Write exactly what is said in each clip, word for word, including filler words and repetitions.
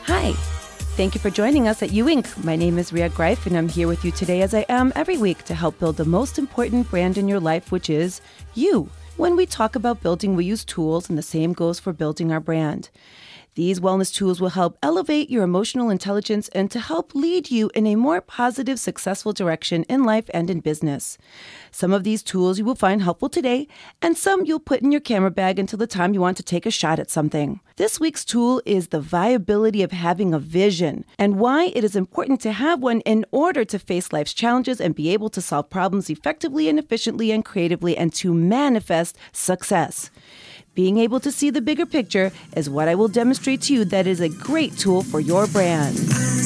Hi. Thank you for joining us at You Incorporated. My name is Ria Greif, and I'm here with you today as I am every week to help build the most important brand in your life, which is you. When we talk about building, we use tools, and the same goes for building our brand. These wellness tools will help elevate your emotional intelligence and to help lead you in a more positive, successful direction in life and in business. Some of these tools you will find helpful today, and some you'll put in your camera bag until the time you want to take a shot at something. This week's tool is the viability of having a vision and why it is important to have one in order to face life's challenges and be able to solve problems effectively and efficiently and creatively and to manifest success. Being able to see the bigger picture is what I will demonstrate to you that is a great tool for your brand.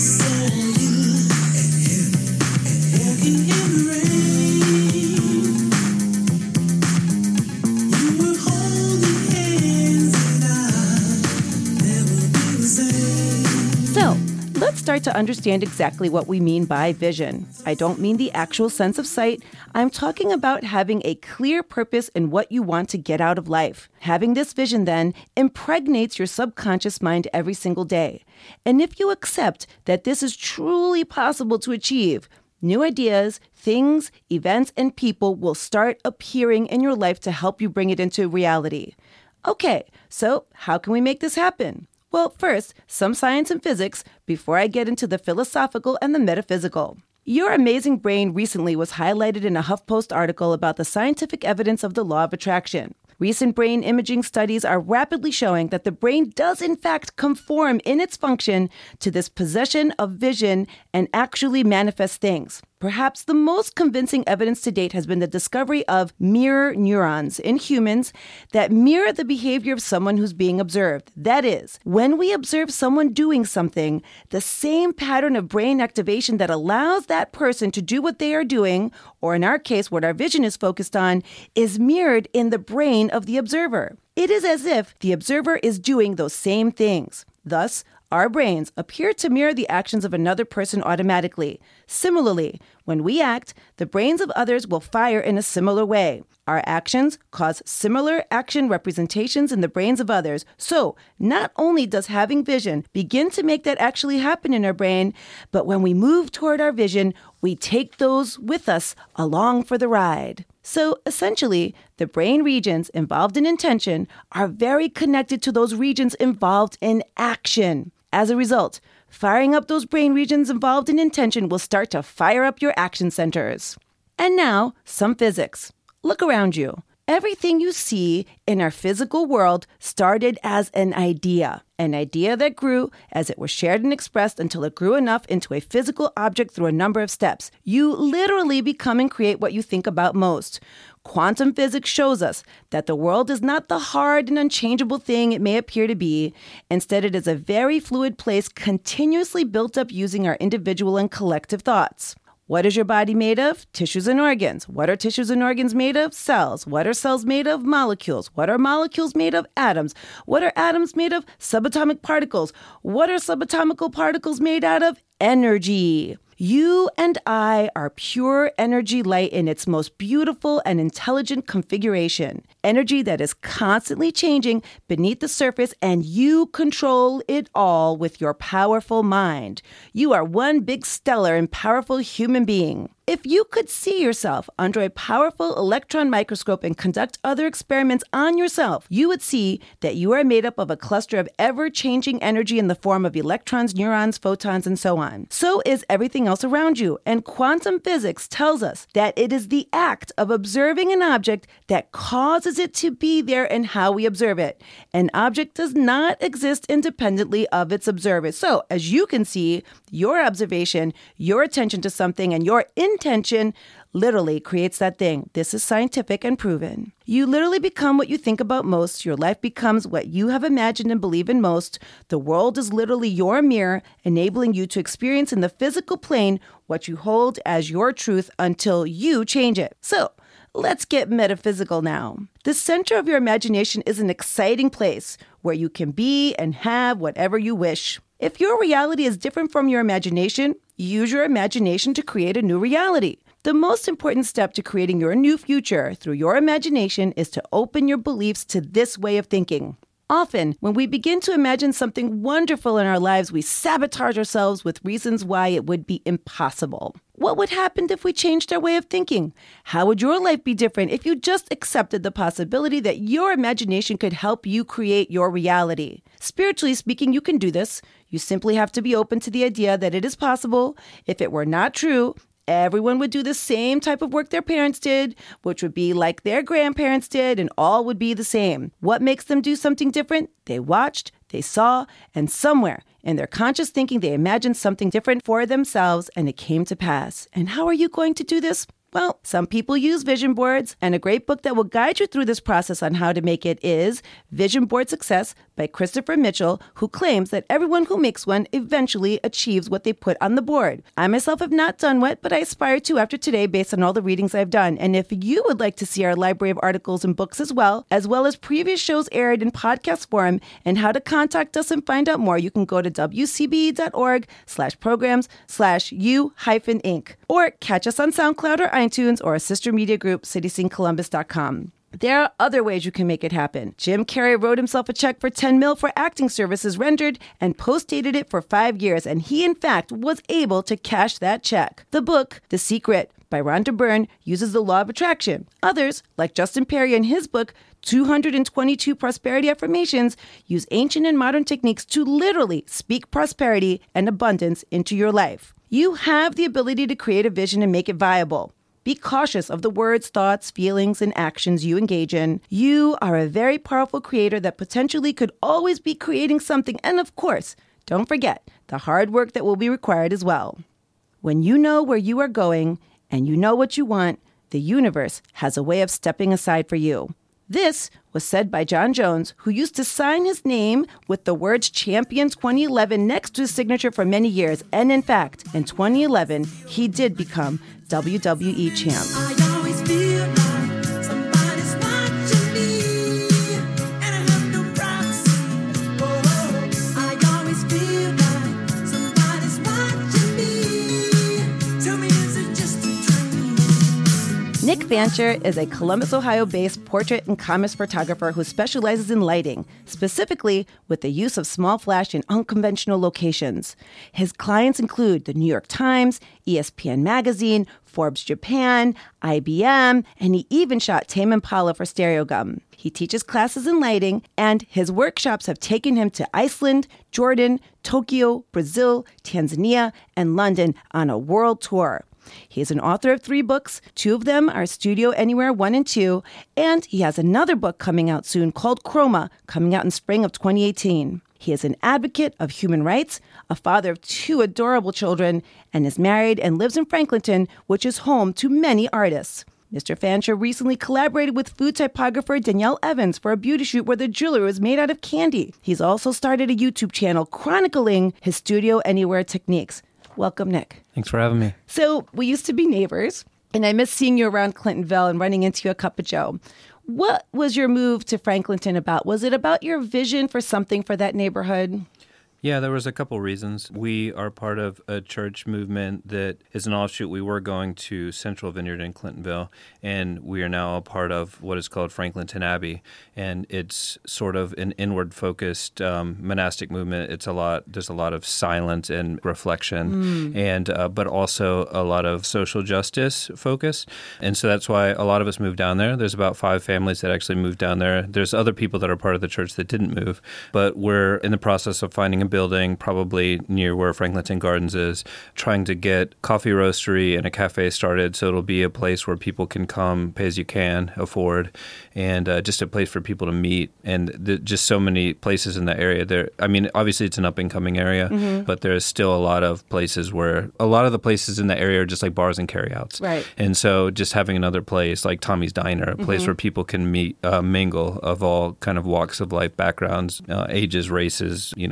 So, let's start to understand exactly what we mean by vision. I don't mean the actual sense of sight. I'm talking about having a clear purpose in what you want to get out of life. Having this vision then impregnates your subconscious mind every single day. And if you accept that this is truly possible to achieve, new ideas, things, events, and people will start appearing in your life to help you bring it into reality. Okay, so how can we make this happen? Well, first, some science and physics before I get into the philosophical and the metaphysical. Your amazing brain recently was highlighted in a HuffPost article about the scientific evidence of the law of attraction. Recent brain imaging studies are rapidly showing that the brain does in fact conform in its function to this possession of vision and actually manifest things. Perhaps the most convincing evidence to date has been the discovery of mirror neurons in humans that mirror the behavior of someone who's being observed. That is, when we observe someone doing something, the same pattern of brain activation that allows that person to do what they are doing, or in our case, what our vision is focused on, is mirrored in the brain of the observer. It is as if the observer is doing those same things. Thus, our brains appear to mirror the actions of another person automatically. Similarly, when we act, the brains of others will fire in a similar way. Our actions cause similar action representations in the brains of others. So, not only does having vision begin to make that actually happen in our brain, but when we move toward our vision, we take those with us along for the ride. So essentially, the brain regions involved in intention are very connected to those regions involved in action. As a result, firing up those brain regions involved in intention will start to fire up your action centers. And now, some physics. Look around you. Everything you see in our physical world started as an idea. An idea that grew as it was shared and expressed until it grew enough into a physical object through a number of steps. You literally become and create what you think about most. Quantum physics shows us that the world is not the hard and unchangeable thing it may appear to be. Instead, it is a very fluid place continuously built up using our individual and collective thoughts. What is your body made of? Tissues and organs. What are tissues and organs made of? Cells. What are cells made of? Molecules. What are molecules made of? Atoms. What are atoms made of? Subatomic particles. What are subatomic particles made out of? Energy. You and I are pure energy light in its most beautiful and intelligent configuration. Energy that is constantly changing beneath the surface, and you control it all with your powerful mind. You are one big stellar and powerful human being. If you could see yourself under a powerful electron microscope and conduct other experiments on yourself, you would see that you are made up of a cluster of ever-changing energy in the form of electrons, neurons, photons, and so on. So is everything else around you. And quantum physics tells us that it is the act of observing an object that causes it to be there and how we observe it. An object does not exist independently of its observer. So, as you can see, your observation, your attention to something, and your intention literally creates that thing. This is scientific and proven. You literally become what you think about most. Your life becomes what you have imagined and believe in most. The world is literally your mirror, enabling you to experience in the physical plane what you hold as your truth until you change it. So, let's get metaphysical now. The center of your imagination is an exciting place where you can be and have whatever you wish. If your reality is different from your imagination, use your imagination to create a new reality. The most important step to creating your new future through your imagination is to open your beliefs to this way of thinking. Often, when we begin to imagine something wonderful in our lives, we sabotage ourselves with reasons why it would be impossible. What would happen if we changed our way of thinking? How would your life be different if you just accepted the possibility that your imagination could help you create your reality? Spiritually speaking, you can do this. You simply have to be open to the idea that it is possible. If it were not true, everyone would do the same type of work their parents did, which would be like their grandparents did, and all would be the same. What makes them do something different? They watched, they saw, and somewhere in their conscious thinking, they imagined something different for themselves, and it came to pass. And how are you going to do this? Well, some people use vision boards, and a great book that will guide you through this process on how to make it is Vision Board Success by Christopher Mitchell, who claims that everyone who makes one eventually achieves what they put on the board. I myself have not done one, but I aspire to after today based on all the readings I've done. And if you would like to see our library of articles and books as well, as well as previous shows aired in podcast form and how to contact us and find out more, you can go to wcbe.org slash programs slash u hyphen inc or catch us on SoundCloud or iTunes or a sister media group, city sing columbus dot com. There are other ways you can make it happen. Jim Carrey wrote himself a check for ten mil for acting services rendered and post-dated it for five years, and he, in fact, was able to cash that check. The book, The Secret, by Rhonda Byrne, uses the law of attraction. Others, like Justin Perry in his book, two hundred twenty-two Prosperity Affirmations, use ancient and modern techniques to literally speak prosperity and abundance into your life. You have the ability to create a vision and make it viable. Be cautious of the words, thoughts, feelings, and actions you engage in. You are a very powerful creator that potentially could always be creating something. And of course, don't forget the hard work that will be required as well. When you know where you are going and you know what you want, the universe has a way of stepping aside for you. This was said by John Jones, who used to sign his name with the words Champion twenty eleven next to his signature for many years. And in fact, in twenty eleven, he did become W W E champ. I always feel like somebody's watching me, and I have no privacy. Oh, oh. I always feel like somebody's watching me. Tell me, is it just a dream? Nick Fancher is a Columbus, Ohio-based portrait and comics photographer who specializes in lighting, specifically with the use of small flash in unconventional locations. His clients include the New York Times, E S P N Magazine, Forbes Japan, I B M, and he even shot Tame Impala for Stereogum. He teaches classes in lighting, and his workshops have taken him to Iceland, Jordan, Tokyo, Brazil, Tanzania, and London on a world tour. He is an author of three books. Two of them are Studio Anywhere one and two, and he has another book coming out soon called Chroma, coming out in spring of twenty eighteen. He is an advocate of human rights, a father of two adorable children, and is married and lives in Franklinton, which is home to many artists. Mister Fancher recently collaborated with food typographer Danielle Evans for a beauty shoot where the jewelry was made out of candy. He's also started a YouTube channel chronicling his Studio Anywhere techniques. Welcome, Nick. Thanks for having me. So we used to be neighbors, and I miss seeing you around Clintonville and running into you a cup of joe. What was your move to Franklinton about? Was it about your vision for something for that neighborhood? Yeah, there was a couple reasons. We are part of a church movement that is an offshoot. We were going to Central Vineyard in Clintonville, and we are now a part of what is called Franklinton Abbey. And it's sort of an inward-focused um, monastic movement. It's a lot. There's a lot of silence and reflection, mm. and uh, but also a lot of social justice focus. And so that's why a lot of us moved down there. There's about five families that actually moved down there. There's other people that are part of the church that didn't move, but we're in the process of finding a building probably near where Franklinton Gardens is, trying to get coffee roastery and a cafe started so it'll be a place where people can come, pay as you can, afford, and uh, just a place for people to meet. And the, just so many places in the area. There, I mean, obviously it's an up-and-coming area, mm-hmm. but there's still a lot of places where a lot of the places in the area are just like bars and carryouts. Right. And so just having another place like Tommy's Diner, a place mm-hmm. where people can meet, uh, mingle of all kind of walks of life, backgrounds, uh, ages, races, you know, financial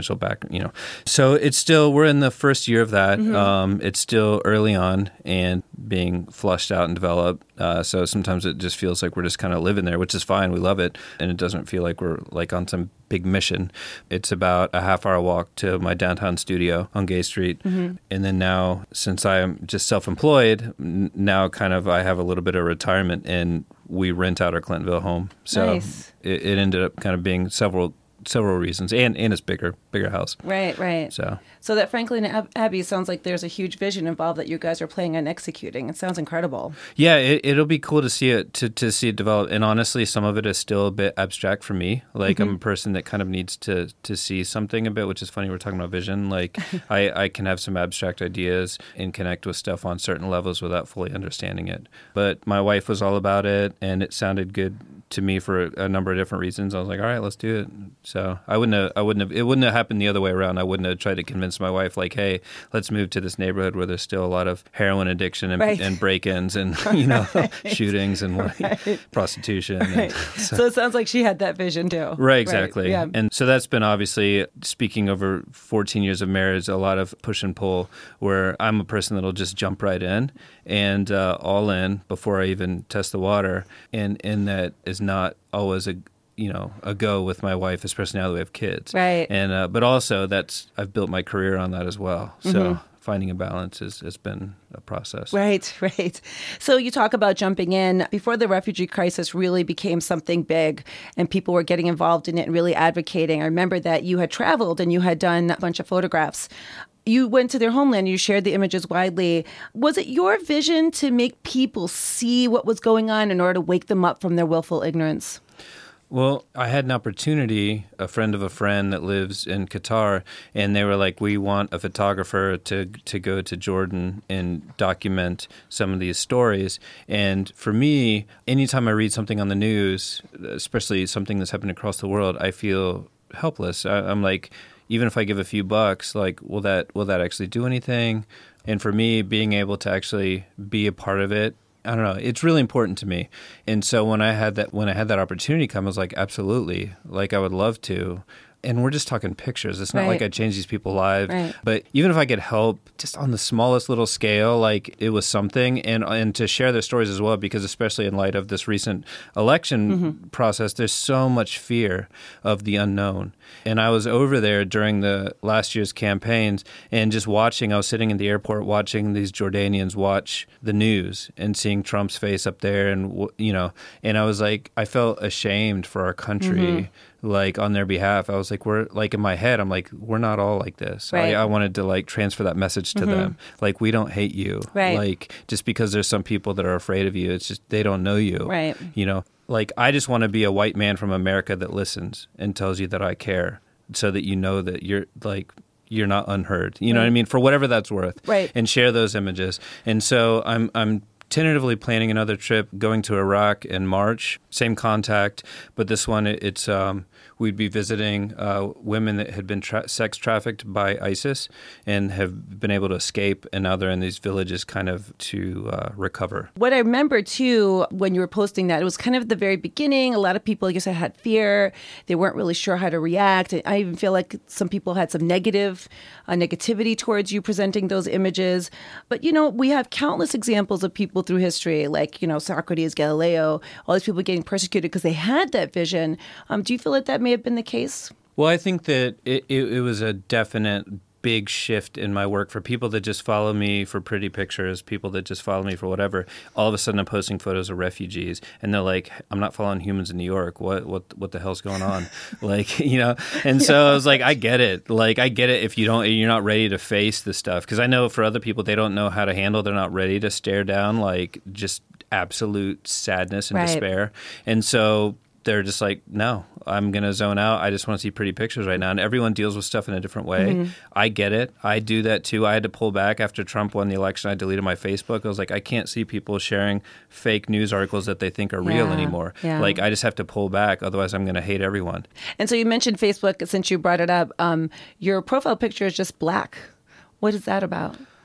financial back, you know. So it's still, we're in the first year of that. Mm-hmm. Um, it's still early on and being flushed out and developed. Uh, so sometimes it just feels like we're just kind of living there, which is fine. We love it. And it doesn't feel like we're like on some big mission. It's about a half hour walk to my downtown studio on Gay Street. Mm-hmm. And then now, since I'm just self-employed, n- now kind of I have a little bit of retirement and we rent out our Clintonville home. So nice. it, it ended up kind of being several several reasons, and, and it's bigger, bigger house. Right, right. So, so that Franklin Ab- Abbey sounds like there's a huge vision involved that you guys are planning on executing. It sounds incredible. Yeah, it, it'll be cool to see it to, to see it develop. And honestly, some of it is still a bit abstract for me. Like mm-hmm. I'm a person that kind of needs to to see something a bit, which is funny. We're talking about vision. Like I, I can have some abstract ideas and connect with stuff on certain levels without fully understanding it. But my wife was all about it, and it sounded good to me for a, a number of different reasons. I was like, all right, let's do it. So I wouldn't have, I wouldn't have, it wouldn't have happened the other way around. I wouldn't have tried to convince my wife, like, hey, let's move to this neighborhood where there's still a lot of heroin addiction and, right. and break-ins and, you know, right. shootings and right. prostitution. Right. And so. so it sounds like she had that vision too. Right, exactly. Right. Yeah. And so that's been obviously, speaking over fourteen years of marriage, a lot of push and pull where I'm a person that'll just jump right in and uh, all in before I even test the water. And, and that is not always a you know a go with my wife, especially now that we have kids. Right. And uh, but also that's I've built my career on that as well. So mm-hmm. finding a balance is has been a process. Right, right. So you talk about jumping in before the refugee crisis really became something big and people were getting involved in it and really advocating. I remember that you had traveled and you had done a bunch of photographs. You went to their homeland, you shared the images widely. Was it your vision to make people see what was going on in order to wake them up from their willful ignorance? Well, I had an opportunity, a friend of a friend that lives in Qatar, and they were like, we want a photographer to to go to Jordan and document some of these stories. And for me, anytime I read something on the news, especially something that's happened across the world, I feel helpless. I, I'm like, even if I give a few bucks, like, will that will that actually do anything? And for me, being able to actually be a part of it, I don't know. It's really important to me. And so when I had that when I had that opportunity come, I was like, absolutely. Like I would love to. And we're just talking pictures. It's not right. like I change these people's lives. Right. But even if I could help just on the smallest little scale, like it was something. And and to share their stories as well, because especially in light of this recent election mm-hmm. process, there's so much fear of the unknown. And I was over there during the last year's campaigns and just watching, I was sitting in the airport watching these Jordanians watch the news and seeing Trump's face up there. And, you know, and I was like, I felt ashamed for our country. Mm-hmm. Like on their behalf, I was like, we're like in my head, I'm like, we're not all like this. Right. I, I wanted to like transfer that message to mm-hmm. them. Like, we don't hate you. Right. Like, just because there's some people that are afraid of you, it's just, they don't know you. Right. You know, like, I just want to be a white man from America that listens and tells you that I care so that you know that you're like, you're not unheard. You know right. what I mean? For whatever that's worth. Right. And share those images. And so I'm, I'm, tentatively planning another trip, going to Iraq in March. Same contact, but this one it, it's um, we'd be visiting uh, women that had been tra- sex trafficked by ISIS and have been able to escape, and now they're in these villages kind of to uh, recover. What I remember too, when you were posting that, it was kind of the very beginning. A lot of people, like you said, had fear. They weren't really sure how to react. I even feel like some people had some negative uh, negativity towards you presenting those images. But, you know, we have countless examples of people through history, like, you know, Socrates, Galileo, all these people getting persecuted because they had that vision. Um, do you feel like that may have been the case? Well, I think that it, it, it was a definite big shift in my work for people that just follow me for pretty pictures, people that just follow me for whatever. All of a sudden I'm posting photos of refugees and they're like, I'm not following humans in New York. What what what the hell's going on? Like, you know, and so I was like, I get it. Like, I get it if you don't, you're not ready to face the stuff. Because I know for other people, they don't know how to handle, they're not ready to stare down like just absolute sadness and right. despair. And so they're just like, no, I'm going to zone out. I just want to see pretty pictures right now. And everyone deals with stuff in a different way. Mm-hmm. I get it. I do that too. I had to pull back after Trump won the election. I deleted my Facebook. I was like, I can't see people sharing fake news articles that they think are yeah. real anymore. Yeah. Like, I just have to pull back. Otherwise, I'm going to hate everyone. And so you mentioned Facebook, since you brought it up. Um, your profile picture is just black. What is that about?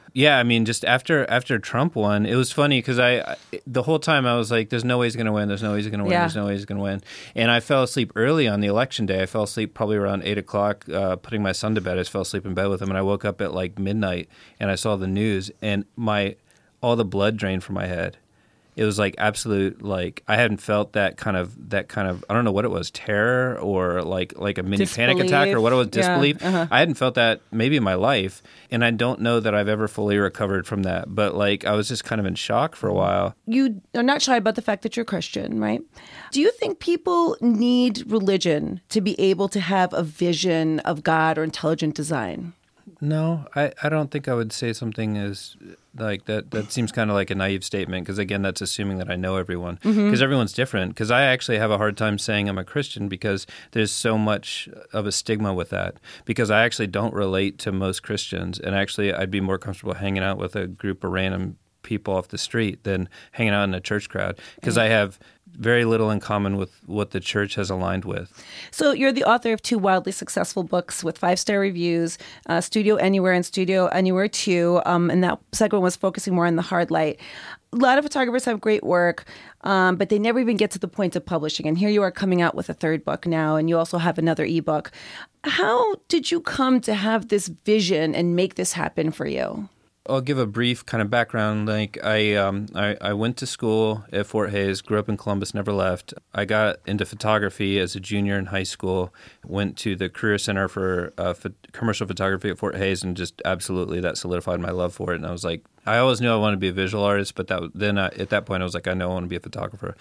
Yeah, I mean, just after after Trump won, it was funny because I, I the whole time I was like, "There's no way he's going to win. There's no way he's going to win. Yeah. There's no way he's going to win." And I fell asleep early on the election day. I fell asleep probably around eight o'clock, uh, putting my son to bed. I just fell asleep in bed with him, and I woke up at like midnight, and I saw the news, and my all the blood drained from my head. It was like absolute, like I hadn't felt that kind of that kind of I don't know what it was, terror or like like a mini panic attack or what it was, Yeah, disbelief. uh-huh. I hadn't felt that maybe in my life, and I don't know that I've ever fully recovered from that. But like I was just kind of in shock for a while. You are not shy about the fact that you're Christian, right? Do you think people need religion to be able to have a vision of God or intelligent design? No, I, I don't think I would say something as like that. That seems kind of like a naive statement because, again, that's assuming that I know everyone because Mm-hmm. everyone's different. Because I actually have a hard time saying I'm a Christian because there's so much of a stigma with that because I actually don't relate to most Christians. And actually, I'd be more comfortable hanging out with a group of random people off the street than hanging out in a church crowd because I have very little in common with what the church has aligned with. So you're the author of two wildly successful books with five-star reviews, uh, Studio Anywhere and Studio Anywhere two, um, and that second one was focusing more on the hard light. A lot of photographers have great work, um, but they never even get to the point of publishing. And here you are coming out with a third book now, and you also have another ebook. How did you come to have this vision and make this happen for you? I'll give a brief kind of background. Like I, um, I, I went to school at Fort Hays, grew up in Columbus, never left. I got into photography as a junior in high school, went to the Career Center for uh, ph- Commercial Photography at Fort Hays, and just absolutely that solidified my love for it. And I was like, I always knew I wanted to be a visual artist, but that then I, at that point I was like, I know I want to be a photographer.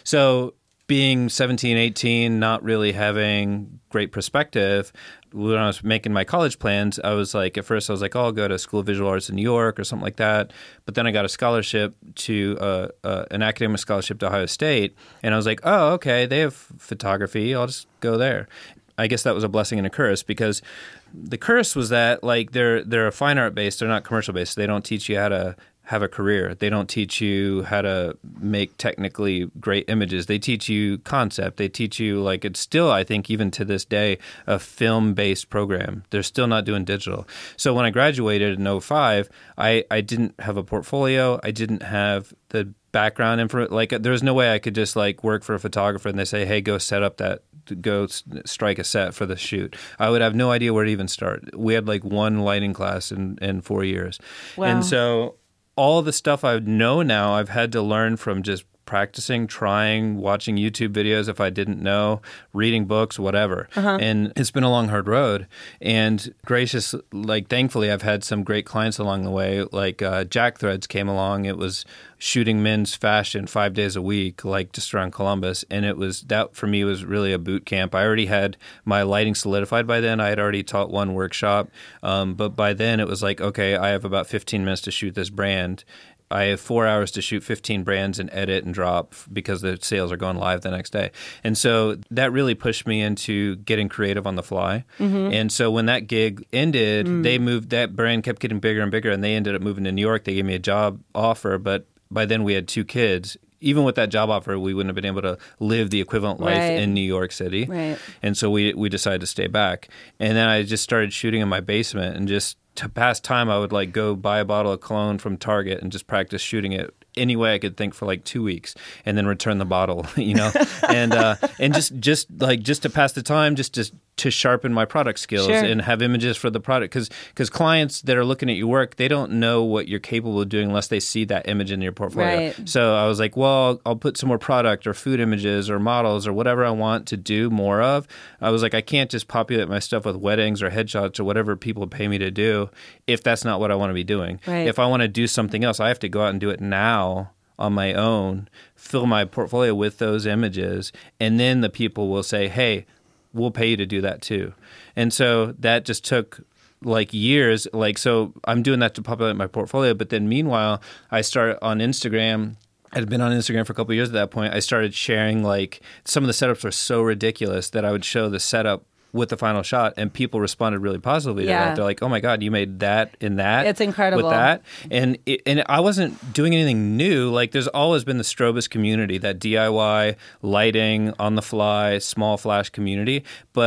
So being seventeen, eighteen, not really having great perspective, when I was making my college plans, I was like, at first I was like, oh, I'll go to School of Visual Arts in New York or something like that. But then I got a scholarship to, uh, uh, an academic scholarship to Ohio State. And I was like, oh, okay, they have photography. I'll just go there. I guess that was a blessing and a curse because the curse was that like they're they're fine art based, they're not commercial based. They don't teach you how to have a career. They don't teach you how to make technically great images. They teach you concept. They teach you like it's still, I think, even to this day, a film-based program. They're still not doing digital. So when I graduated in oh five, I, I didn't have a portfolio. I didn't have the background info. Like there was no way I could just like work for a photographer and they say, hey, go set up that go strike a set for the shoot. I would have no idea where to even start. We had like one lighting class in, in four years. Wow. And so all the stuff I know now, I've had to learn from just practicing, trying, watching YouTube videos if I didn't know, reading books, whatever. Uh-huh. And it's been a long, hard road. And gracious, like thankfully, I've had some great clients along the way. Like uh, Jack Threads came along. It was shooting men's fashion five days a week, like just around Columbus. And it was, that for me was really a boot camp. I already had my lighting solidified by then. I had already taught one workshop. Um, but by then it was like, okay, I have about fifteen minutes to shoot this brand. I have four hours to shoot fifteen brands and edit and drop because the sales are going live the next day. And so that really pushed me into getting creative on the fly. Mm-hmm. And so when that gig ended, mm. they moved, that brand kept getting bigger and bigger, and they ended up moving to New York. They gave me a job offer, but by then we had two kids. Even with that job offer, we wouldn't have been able to live the equivalent life Right. in New York City. Right. And so we we decided to stay back. And then I just started shooting in my basement, and just to pass time, I would like go buy a bottle of cologne from Target and just practice shooting it any way I could think for like two weeks, and then return the bottle, you know, and uh, and just just like just to pass the time, just to to sharpen my product skills Sure. and have images for the product, because because clients that are looking at your work, they don't know what you're capable of doing unless they see that image in your portfolio. Right. So I was like, well, I'll, I'll put some more product or food images or models or whatever I want to do more of. I was like, I can't just populate my stuff with weddings or headshots or whatever people pay me to do if that's not what I want to be doing. Right. If I want to do something else, I have to go out and do it now on my own, fill my portfolio with those images, and then the people will say, hey, we'll pay you to do that too. And so that just took like years. Like, so I'm doing that to populate my portfolio. But then meanwhile, I started on Instagram. I'd been on Instagram for a couple of years at that point. I started sharing, like, some of the setups were so ridiculous that I would show the setup with the final shot, and people responded really positively to Yeah. that. They're like, oh my God, you made that in that. It's incredible. With that. And it, and I wasn't doing anything new. Like, there's always been the Strobist community, that D I Y, lighting, on the fly, small flash community. But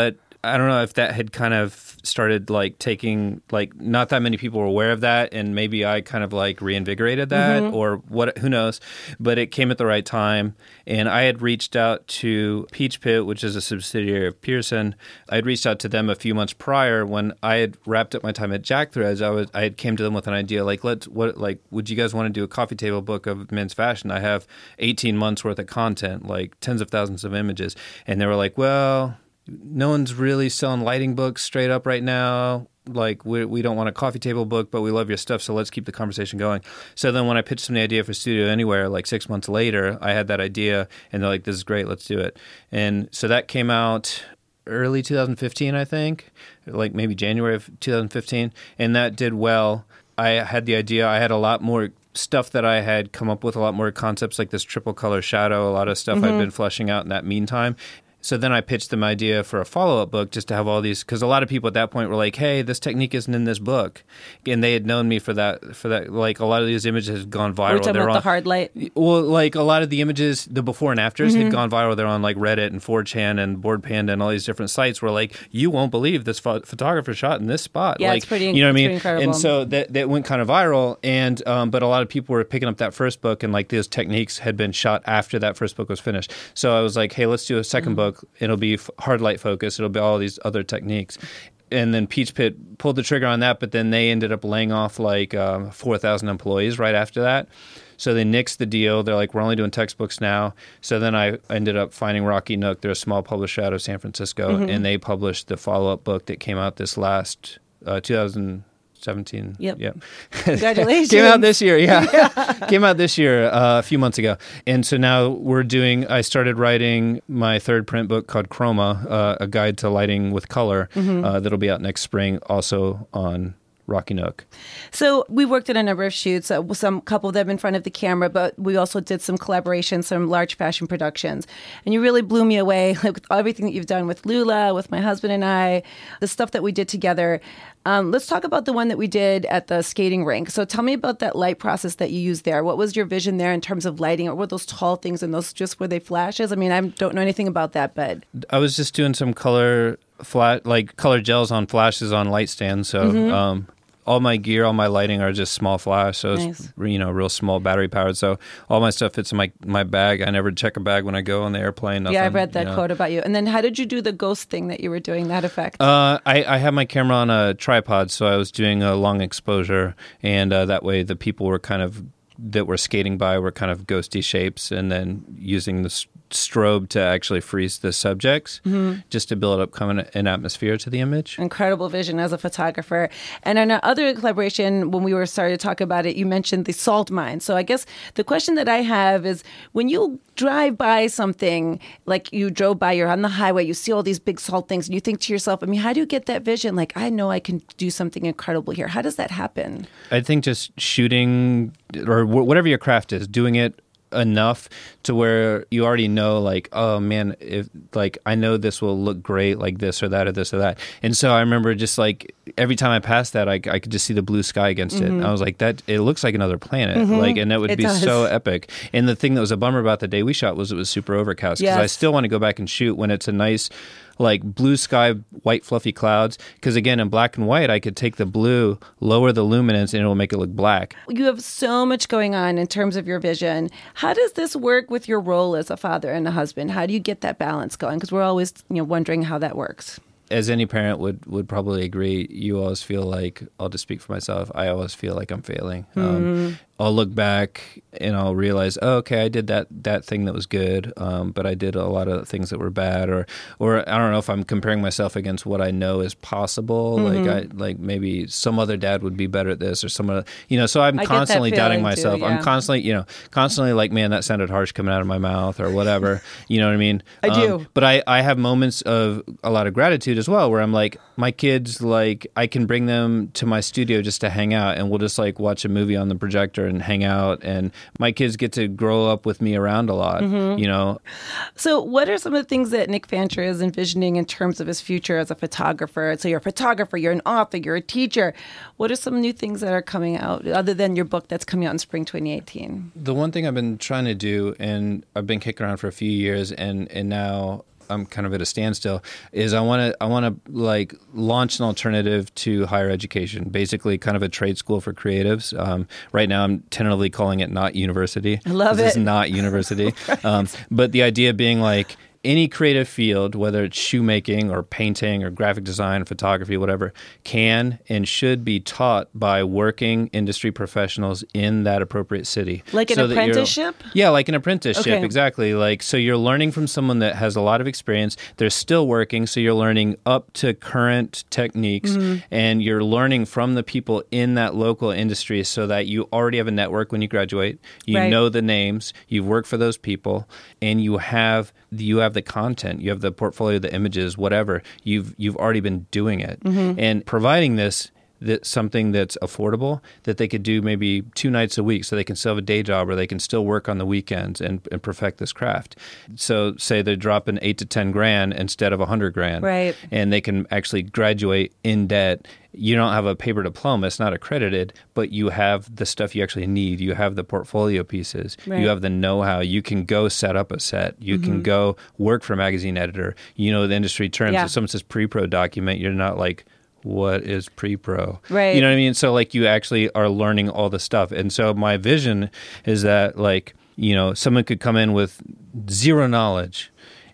I don't know if that had kind of started like taking, like not that many people were aware of that, and maybe I kind of like reinvigorated that Mm-hmm. or what, who knows, but it came at the right time. And I had reached out to Peach Pit, which is a subsidiary of Pearson. I had reached out to them a few months prior when I had wrapped up my time at Jack Threads. I was I had came to them with an idea like, let's what like would you guys want to do a coffee table book of men's fashion? I have eighteen months worth of content, like tens of thousands of images. And they were like, well, no one's really selling lighting books straight up right now. Like, we we don't want a coffee table book, but we love your stuff, so let's keep the conversation going. So then when I pitched them the idea for Studio Anywhere, like six months later, I had that idea, and they're like, this is great, let's do it. And so that came out early two thousand fifteen, I think, like maybe January of two thousand fifteen, and that did well. I had the idea. I had a lot more stuff that I had come up with, a lot more concepts like this triple color shadow, a lot of stuff I'd been fleshing out in that meantime. So then I pitched them idea for a follow-up book just to have all these, because a lot of people at that point were like, hey, this technique isn't in this book. And they had known me for that, for that. Like a lot of these images had gone viral. We're talking They're about on, the hard light. Well, like a lot of the images, the before and afters had gone viral. They're on like Reddit and four chan and Board Panda and all these different sites where like, you won't believe this pho- photographer shot in this spot. Yeah, like, it's pretty- you know what I it's mean? pretty incredible. And so that, that went kind of viral. And, um, but a lot of people were picking up that first book and like those techniques had been shot after that first book was finished. So I was like, hey, let's do a second book. It'll be f- hard light focus. It'll be all these other techniques. And then Peach Pit pulled the trigger on that, but then they ended up laying off like um, four thousand employees right after that. So they nixed the deal. They're like, we're only doing textbooks now. So then I ended up finding Rocky Nook. They're a small publisher out of San Francisco, and they published the follow-up book that came out this last uh, two thousand seventeen. Yep. Yep. Congratulations. Came out this year, yeah. Came out this year, uh, a few months ago. And so now we're doing, I started writing my third print book called Chroma, uh, a guide to lighting with color, uh, that'll be out next spring, also on Rocky Nook. So we worked at a number of shoots, uh, some couple of them in front of the camera, but we also did some collaborations, some large fashion productions. And you really blew me away, like with everything that you've done with Lula, with my husband and I, the stuff that we did together. Um, let's talk about the one that we did at the skating rink. So tell me about that light process that you used there. What was your vision there in terms of lighting? Or were those tall things and those just were they flashes? I mean, I don't know anything about that, but I was just doing some color flat, like color gels on flashes on light stands. So um, all my gear, all my lighting are just small flash. So it's Nice. you know real small battery powered. So all my stuff fits in my my bag. I never check a bag when I go on the airplane. Nothing, yeah, I read that you know. quote about you. And then how did you do the ghost thing that you were doing, that effect? Uh, I, I had my camera on a tripod, so I was doing a long exposure, and uh, that way the people were kind of that were skating by were kind of ghosty shapes, and then using the s- strobe to actually freeze the subjects, just to build up kind of an atmosphere to the image. Incredible vision as a photographer. And in our other collaboration, when we were starting to talk about it, you mentioned the salt mine. So I guess the question that I have is, when you drive by something, like you drove by, you're on the highway, you see all these big salt things, and you think to yourself, I mean, how do you get that vision? Like, I know I can do something incredible here. How does that happen? I think just shooting or wh- whatever your craft is, doing it enough to where you already know, like, oh man, if like I know this will look great, like this or that or this or that. And so I remember just like every time I passed that, I, I could just see the blue sky against it. And I was like, that it looks like another planet, like, and that would It be does. so epic. And the thing that was a bummer about the day we shot was it was super overcast, because I Yes. still want to go back and shoot when it's a nice, like blue sky, white fluffy clouds. Because again, in black and white, I could take the blue, lower the luminance, and it will make it look black. You have so much going on in terms of your vision. How does this work with your role as a father and a husband? How do you get that balance going? Because we're always, you know, wondering how that works. As any parent would, would probably agree, you always feel like, I'll just speak for myself, I always feel like I'm failing. Um, I'll look back and I'll realize, oh, okay, I did that that thing that was good, um, but I did a lot of things that were bad, or or I don't know if I'm comparing myself against what I know is possible. Like I like maybe some other dad would be better at this, or some other, you know. So I'm I get that constantly doubting feeling too, myself. yeah. I'm constantly, you know, constantly like, man, that sounded harsh coming out of my mouth, or whatever. You know what I mean? I do. Um, but I I have moments of a lot of gratitude as well, where I'm like, my kids, like, I can bring them to my studio just to hang out, and we'll just like watch a movie on the projector and hang out, and my kids get to grow up with me around a lot, you know. So what are some of the things that Nick Fancher is envisioning in terms of his future as a photographer? So you're a photographer, you're an author, you're a teacher. What are some new things that are coming out, other than your book that's coming out in spring twenty eighteen? The one thing I've been trying to do, and I've been kicking around for a few years, and and now I'm kind of at a standstill, is I want to I want to like launch an alternative to higher education, basically kind of a trade school for creatives. Um, right now, I'm tentatively calling it Not University. I love This it. is not university, um, but the idea being like, any creative field, whether it's shoemaking or painting or graphic design, photography, whatever, can and should be taught by working industry professionals in that appropriate city. Like an So that you're- apprenticeship? Yeah, like an apprenticeship, Okay. exactly. Like, so you're learning from someone that has a lot of experience. They're still working, so you're learning up to current techniques, Mm-hmm. and you're learning from the people in that local industry so that you already have a network when you graduate. You Right. know the names, you've worked for those people, and you have you have the content, you have the portfolio, the images, whatever. You've you've already been doing it, Mm-hmm. and providing this that something that's affordable that they could do maybe two nights a week, so they can still have a day job or they can still work on the weekends and, and perfect this craft. So say they're dropping eight to ten grand instead of a hundred grand, Right. and they can actually graduate in debt. You don't have a paper diploma; it's not accredited, but you have the stuff you actually need. You have the portfolio pieces. Right. You have the know-how. You can go set up a set. You can go work for a magazine editor. You know the industry terms. Yeah. If someone says pre-pro document, you're not like, what is pre-pro? Right. You know what I mean? So like you actually are learning all the stuff. And so my vision is that like, you know, someone could come in with zero knowledge.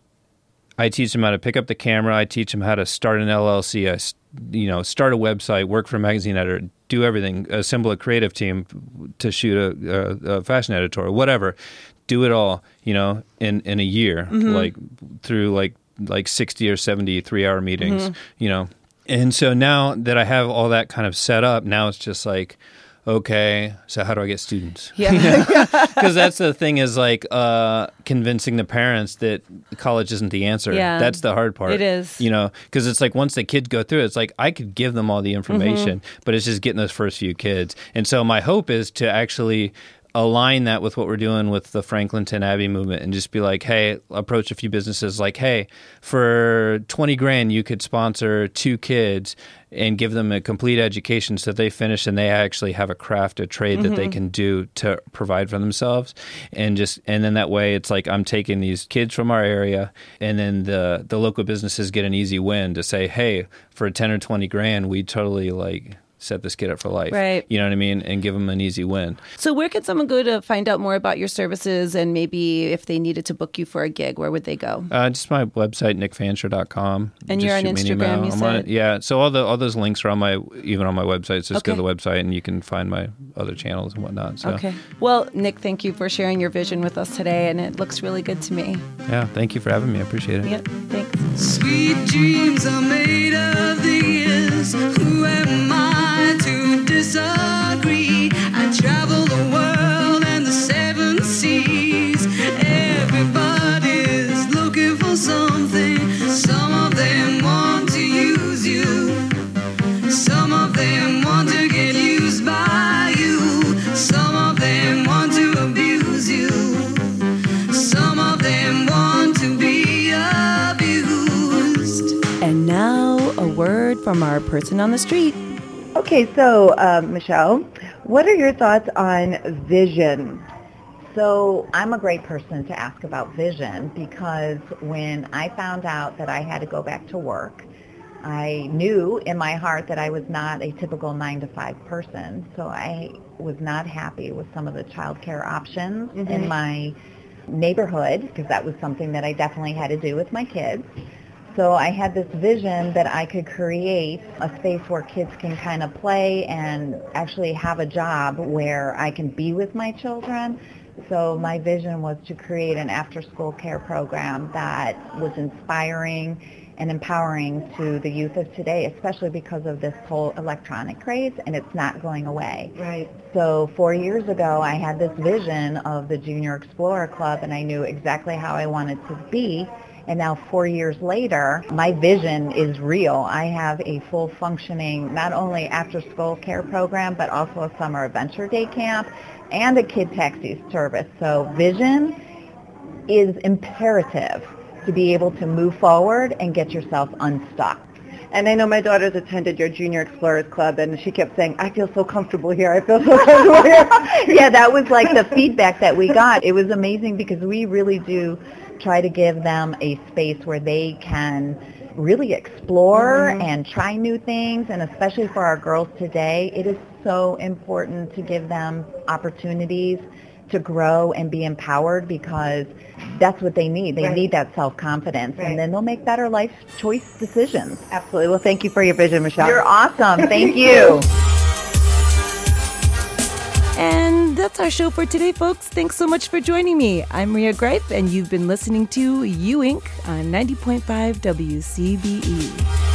I teach them how to pick up the camera. I teach them how to start an L L C. I, s- you know, start a website, work for a magazine editor, do everything, assemble a creative team to shoot a, a, a fashion editorial, whatever. Do it all, you know, in, in a year, like through like like sixty or seventy three-hour meetings, you know. And so now that I have all that kind of set up, now it's just like, okay, so how do I get students? Yeah. Because that's the thing is like uh, convincing the parents that college isn't the answer. Yeah. That's the hard part. It is. You know, because it's like once the kids go through it, it's like I could give them all the information, Mm-hmm. but it's just getting those first few kids. And so my hope is to actually align that with what we're doing with the Franklin Ten Abbey movement and just be like, hey, approach a few businesses like, hey, for twenty grand, you could sponsor two kids and give them a complete education so they finish and they actually have a craft, a trade that they can do to provide for themselves. And just, and then that way it's like I'm taking these kids from our area and then the, the local businesses get an easy win to say, hey, for ten or twenty grand, we totally like set this kid up for life. Right. You know what I mean? And give them an easy win. So where could someone go to find out more about your services, and maybe if they needed to book you for a gig, where would they go? Uh, just my website, nick fansher dot com. And Just you're on shoot me an Instagram, email. you I'm on said? it. Yeah. So all the all those links are on my even on my website. So just go to the Okay. website and you can find my other channels and whatnot. So Okay. Well, Nick, thank you for sharing your vision with us today, and it looks really good to me. yeah, thank you for having me. I appreciate it. Yep. Thanks. Sweet dreams are made of these. Who am I to disagree? I travel the world and the seven seas. Everybody's looking for something. Some of them want to use you. Some of them want to get used by you. Some of them want to abuse you. Some of them want to be abused. And now a word from our person on the street. Okay, so uh, Michelle, what are your thoughts on vision? So I'm a great person to ask about vision because when I found out that I had to go back to work, I knew in my heart that I was not a typical nine to five person. So I was not happy with some of the child care options in my neighborhood because that was something that I definitely had to do with my kids. So I had this vision that I could create a space where kids can kind of play and actually have a job where I can be with my children. So my vision was to create an after-school care program that was inspiring and empowering to the youth of today, especially because of this whole electronic craze, and it's not going away. Right. So four years ago, I had this vision of the Junior Explorer Club, and I knew exactly how I wanted to be. And now four years later, my vision is real. I have a full functioning, not only after-school care program, but also a summer adventure day camp and a kid taxi service. So vision is imperative to be able to move forward and get yourself unstuck. And I know my daughter's attended your Junior Explorers Club, and she kept saying, I feel so comfortable here. I feel so comfortable here. Yeah, that was like the feedback that we got. It was amazing because we really do try to give them a space where they can really explore Mm-hmm. and try new things. And especially for our girls today, it is so important to give them opportunities to grow and be empowered, because that's what they need. They Right. need that self-confidence, Right. and then they'll make better life choice decisions. Absolutely. Well, thank you for your vision, Michelle. You're awesome. Thank you. And that's our show for today, folks. Thanks so much for joining me. I'm Maria Greif, and you've been listening to You Incorporated on ninety point five W C B E.